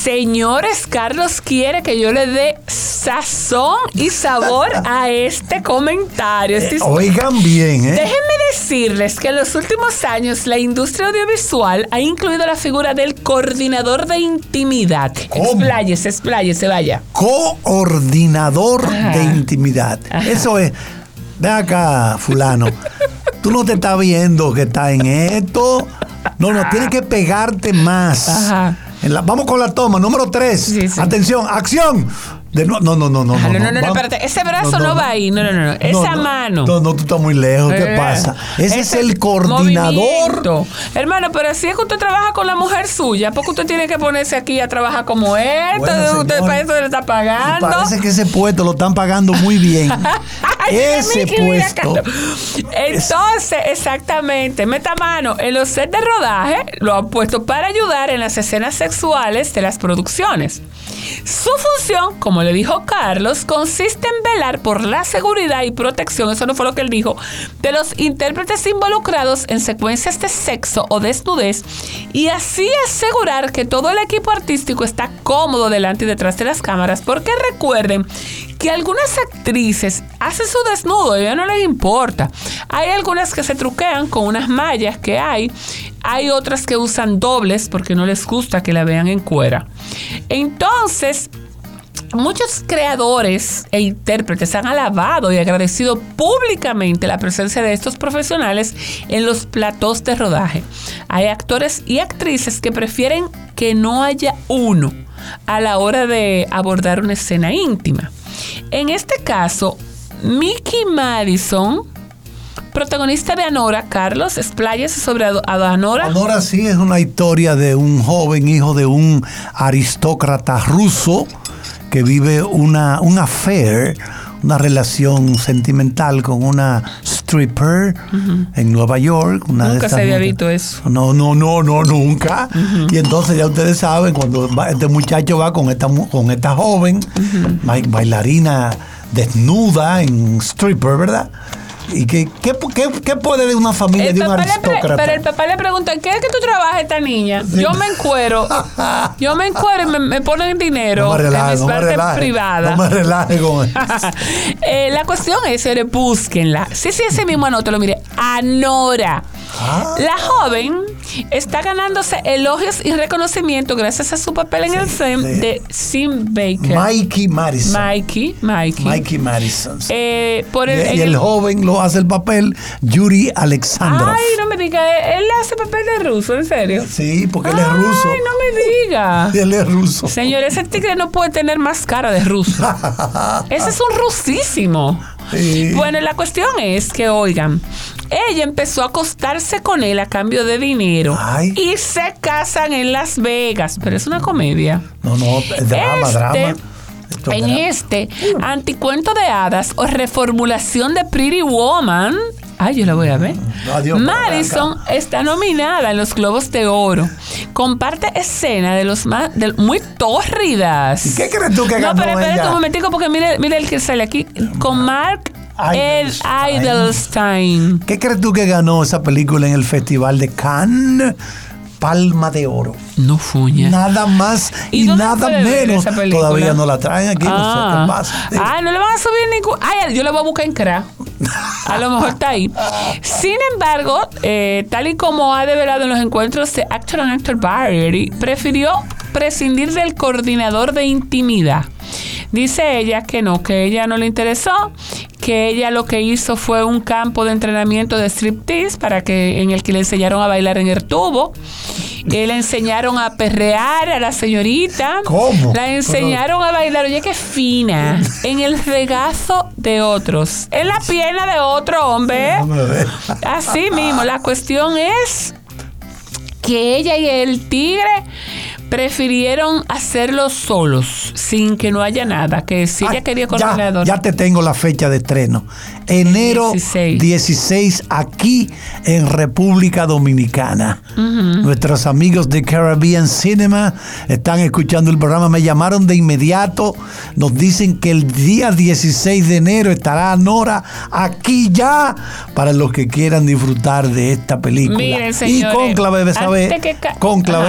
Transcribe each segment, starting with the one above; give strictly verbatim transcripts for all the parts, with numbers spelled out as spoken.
Señores, Carlos quiere que yo le dé sazón y sabor a este comentario. Eh, oigan bien, ¿eh? Déjenme decirles que en los últimos años la industria audiovisual ha incluido la figura del coordinador de intimidad. ¿Cómo? Expláyese, expláyese, vaya. Coordinador Ajá. de intimidad. Ajá. Eso es. Ve acá, fulano. Tú no te estás viendo que está en esto. No, no, tienes que pegarte más. Ajá. En la, vamos con la toma, número tres. Sí, sí. Atención, acción. De no, no, no, no, no. Ah, no, no, no, no, Vamos. espérate. Ese brazo no, no va ahí. No, no, no. no. Esa no, mano. No, no, tú estás muy lejos. ¿Qué Eh, pasa? Ese, ese es el coordinador. movimiento. Hermano, pero así es que usted trabaja con la mujer suya. Porque usted tiene que ponerse aquí a trabajar como esto. Bueno, usted señor, para eso le está pagando. y parece que ese puesto lo están pagando muy bien. Ay, Ese Mickey, mira, puesto. Carlos. Entonces, exactamente, meta mano. En los sets de rodaje lo han puesto para ayudar en las escenas sexuales de las producciones. Su función, como le dijo Carlos, consiste en velar por la seguridad y protección, eso no fue lo que él dijo, de los intérpretes involucrados en secuencias de sexo o desnudez y así asegurar que todo el equipo artístico está cómodo delante y detrás de las cámaras, porque recuerden que algunas actrices hacen su desnudo y a ellas no les importa. Hay algunas que se truquean con unas mallas que hay. Hay otras que usan dobles porque no les gusta que la vean en cuera. Entonces, muchos creadores e intérpretes han alabado y agradecido públicamente la presencia de estos profesionales en los platós de rodaje. Hay actores y actrices que prefieren que no haya uno a la hora de abordar una escena íntima. En este caso, Mickey Madison, protagonista de Anora, Carlos, expláyese sobre Anora. Anora sí es una historia de un joven hijo de un aristócrata ruso que vive una, un affair, una relación sentimental con una stripper uh-huh. en Nueva York. Una nunca de se había mujeres. visto eso. No, no, no, no, nunca. Uh-huh. Y entonces ya ustedes saben, cuando va, este muchacho va con esta, con esta joven, uh-huh. bailarina desnuda en stripper, ¿verdad? ¿Y qué, qué, qué, qué puede de una familia el de un aristócrata? Pre, pero el papá le pregunta, ¿qué es que tú trabajas esta niña? Sí. Yo me encuero, yo me encuero y me, me ponen dinero no me relaje, en mis no partes me relaje, privadas. No me relaje con eso. eh, la cuestión es, señores, búsquenla. Sí, sí, ese mismo anótalo, mire. Anora. Ah. La joven está ganándose elogios y reconocimiento gracias a su papel en sí, el film sí. de Sim Baker. Mikey Madison. Mikey, Mikey. Mikey Madison. Sí. Eh, por el, y, el, y el joven lo hace el papel Yuri Alexandrov. Ay, no me diga, él hace papel de ruso, ¿en serio? Sí, porque Ay, él es ruso. Ay, no me diga. Él es ruso. Señor, ese tigre no puede tener más cara de ruso. Ese es un rusísimo. Sí. Bueno, la cuestión es que, oigan, ella empezó a acostarse con él a cambio de dinero. Ay. Y se casan en Las Vegas. Pero es una comedia. No, no, es drama, este, drama. Esto en drama. Este anticuento de hadas o reformulación de Pretty Woman, ay, yo la voy a ver. Adiós, Madison está nominada en los Globos de Oro. Comparte escena de los más de, muy tórridas. ¿Y qué crees tú que ganó? No, pero espérate ella? un momentico porque mire, mire el que sale aquí con Mark Edelstein. Edelstein. ¿Qué crees tú que ganó esa película en el Festival de Cannes? Palma de Oro. No fuña. Nada más y, y nada menos. Todavía no la traen aquí, ah. no sé qué pasa. Sí. Ah, no le van a subir ningún. Ay, yo la voy a buscar en Cra. A lo mejor está ahí. Sin embargo, eh, tal y como ha develado en los encuentros de Actor and Actor Variety, prefirió prescindir del coordinador de intimidad. Dice ella que no, que ella no le interesó, que ella lo que hizo fue un campo de entrenamiento de striptease para que, en el que le enseñaron a bailar en el tubo. Eh, le enseñaron a perrear a la señorita. ¿Cómo? La enseñaron a bailar, oye, qué fina, en el regazo de otros, en la pierna de otro hombre. Así mismo, la cuestión es que ella y el tigre prefirieron hacerlo solos, sin que no haya nada, que si ella ah, quería coordinador. Ya, ya te tengo la fecha de estreno. Enero dieciséis, dieciséis aquí en República Dominicana. Uh-huh. Nuestros amigos de Caribbean Cinema están escuchando el programa. Me llamaron de inmediato. Nos dicen que el día dieciséis de enero estará Nora aquí ya para los que quieran disfrutar de esta película. Miren, señores, y Cónclave, ¿sabes? Ca- Cónclave. Ajá.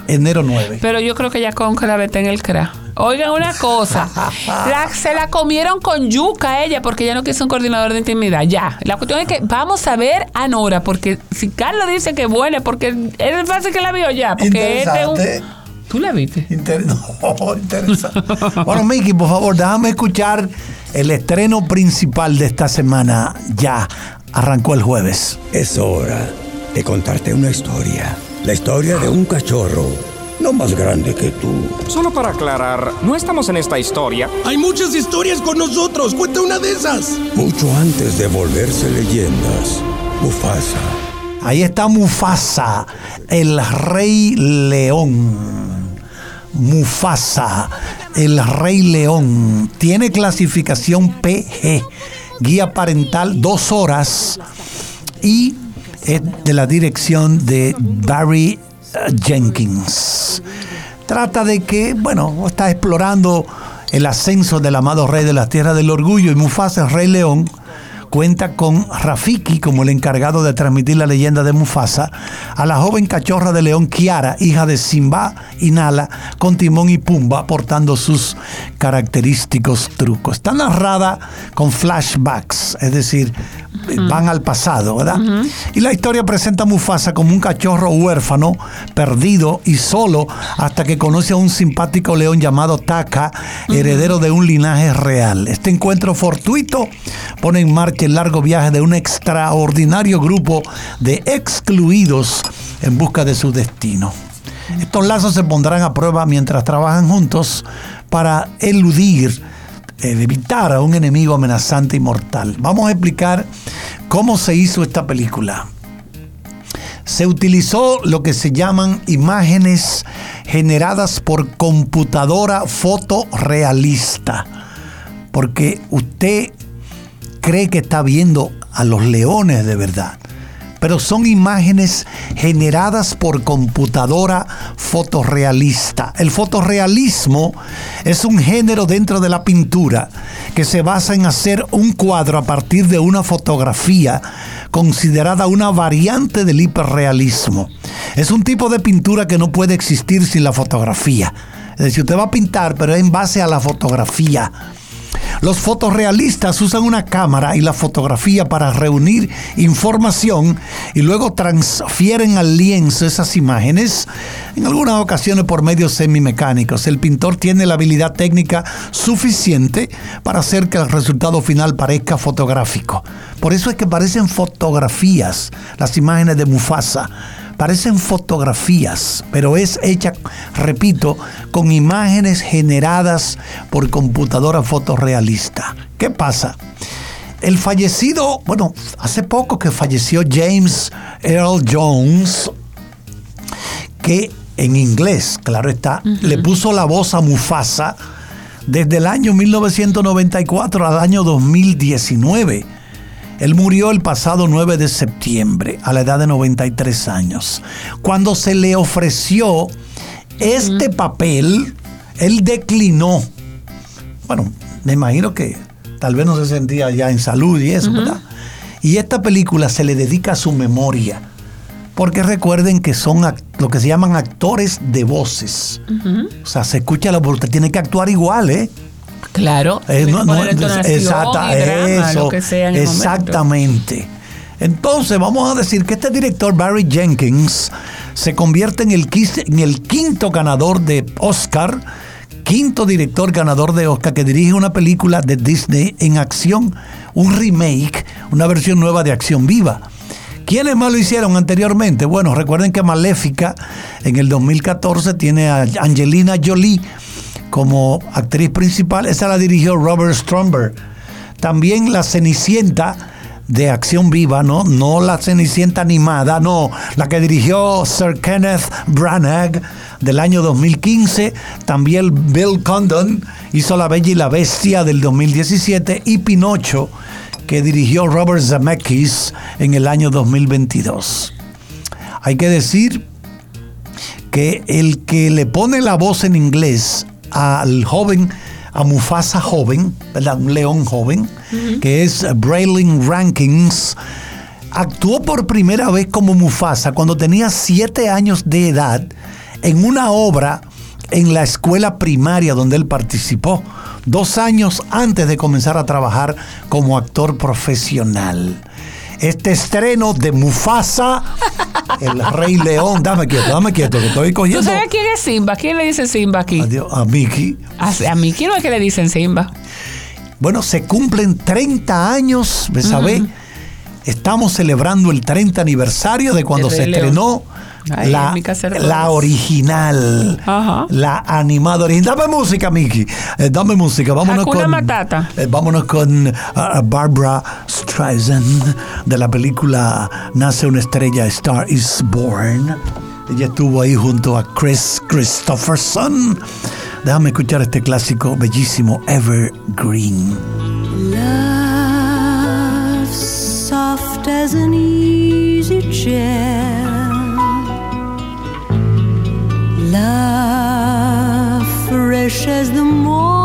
enero nueve. Pero yo creo que ya Cónclave está en el C R A. Oigan una cosa, la, se la comieron con yuca ella porque ella no quiso un coordinador de intimidad. Ya, la cuestión es que vamos a ver a Nora, porque si Carlos dice que es buena, porque es fácil que la vio ya. Porque este es un... ¿Tú la viste? Inter... No, interesante. Bueno, Miki, por favor, déjame escuchar el estreno principal de esta semana. Ya arrancó el jueves. Es hora de contarte una historia. La historia de un cachorro. No más grande que tú. Solo para aclarar, no estamos en esta historia. Hay muchas historias con nosotros. Cuenta una de esas. Mucho antes de volverse leyendas. Mufasa. Ahí está Mufasa, el Rey León. Mufasa, el Rey León. Tiene clasificación P G. Guía parental, dos horas. Y es de la dirección de Barry Jenkins. Trata de que, bueno, está explorando el ascenso del amado rey de las tierras del orgullo, y Mufasa, el Rey León, cuenta con Rafiki como el encargado de transmitir la leyenda de Mufasa a la joven cachorra de león Kiara, hija de Simba y Nala, con Timón y Pumba portando sus característicos trucos. Está narrada con flashbacks, es decir, uh-huh. van al pasado, ¿verdad? Uh-huh. Y la historia presenta a Mufasa como un cachorro huérfano, perdido y solo, hasta que conoce a un simpático león llamado Taka, heredero uh-huh. de un linaje real. Este encuentro fortuito pone en marcha el largo viaje de un extraordinario grupo de excluidos en busca de su destino. Estos lazos se pondrán a prueba mientras trabajan juntos para eludir, eh, evitar a un enemigo amenazante y mortal. Vamos a explicar cómo se hizo esta película. Se utilizó lo que se llaman imágenes generadas por computadora fotorrealista, porque usted cree que está viendo a los leones de verdad, pero son imágenes generadas por computadora fotorrealista. El fotorrealismo es un género dentro de la pintura que se basa en hacer un cuadro a partir de una fotografía, considerada una variante del hiperrealismo. Es un tipo de pintura que no puede existir sin la fotografía. Es decir, usted va a pintar, pero es en base a la fotografía. Los fotorrealistas usan una cámara y la fotografía para reunir información y luego transfieren al lienzo esas imágenes, en algunas ocasiones por medios semimecánicos. El pintor tiene la habilidad técnica suficiente para hacer que el resultado final parezca fotográfico. Por eso es que parecen fotografías las imágenes de Mufasa. Parecen fotografías, pero es hecha, repito, con imágenes generadas por computadora fotorrealista. ¿Qué pasa? El fallecido, bueno, hace poco que falleció James Earl Jones, que en inglés, claro está, uh-huh. le puso la voz a Mufasa desde el año mil novecientos noventa y cuatro al año dos mil diecinueve. Él murió el pasado nueve de septiembre a la edad de noventa y tres años. Cuando se le ofreció este uh-huh. papel, él declinó. Bueno, me imagino que tal vez no se sentía ya en salud y eso, uh-huh. ¿verdad? Y esta película se le dedica a su memoria, porque recuerden que son act- lo que se llaman actores de voces. Uh-huh. O sea, se escucha la voz, usted tiene que actuar igual, ¿eh? Claro, eh, no, no, exacta, drama, eso, lo que sea en exactamente. Momento. Entonces vamos a decir que este director Barry Jenkins se convierte en el, en el quinto ganador de Oscar, quinto director ganador de Oscar que dirige una película de Disney en acción, un remake, una versión nueva de Acción Viva. ¿Quiénes más lo hicieron anteriormente? Bueno, recuerden que Maléfica en el dos mil catorce tiene a Angelina Jolie como actriz principal. Esa la dirigió Robert Stromberg. También La Cenicienta de Acción Viva, ¿no? No la Cenicienta animada, no, la que dirigió Sir Kenneth Branagh del año dos mil quince. También Bill Condon hizo La Bella y la Bestia del dos mil diecisiete y Pinocho, que dirigió Robert Zemeckis en el año dos mil veintidós. Hay que decir que el que le pone la voz en inglés al joven, a Mufasa joven, ¿verdad? Un león joven, uh-huh. que es Braylon Rankins, actuó por primera vez como Mufasa cuando tenía siete años de edad en una obra en la escuela primaria donde él participó, dos años antes de comenzar a trabajar como actor profesional. Este estreno de Mufasa, el Rey León, dame quieto, dame quieto, que estoy cogiendo. ¿Tú sabes quién es Simba? ¿Quién le dice Simba aquí? Adiós, a Mickey. A, a Mickey no es que le dicen Simba. Bueno, se cumplen treinta años, ¿me sabés? Uh-huh. Estamos celebrando el treinta aniversario de cuando se estrenó Ay, la, la original, Ajá. la animada original. Dame música, Mickey. Eh, dame música. Vámonos Hakuna con Matata. Eh, vámonos con uh, Barbra Streisand de la película Nace una estrella, Star is Born. Ella estuvo ahí junto a Chris Christopherson. Déjame escuchar este clásico bellísimo, Evergreen. Love soft as an easy chair. Love fresh as the morning.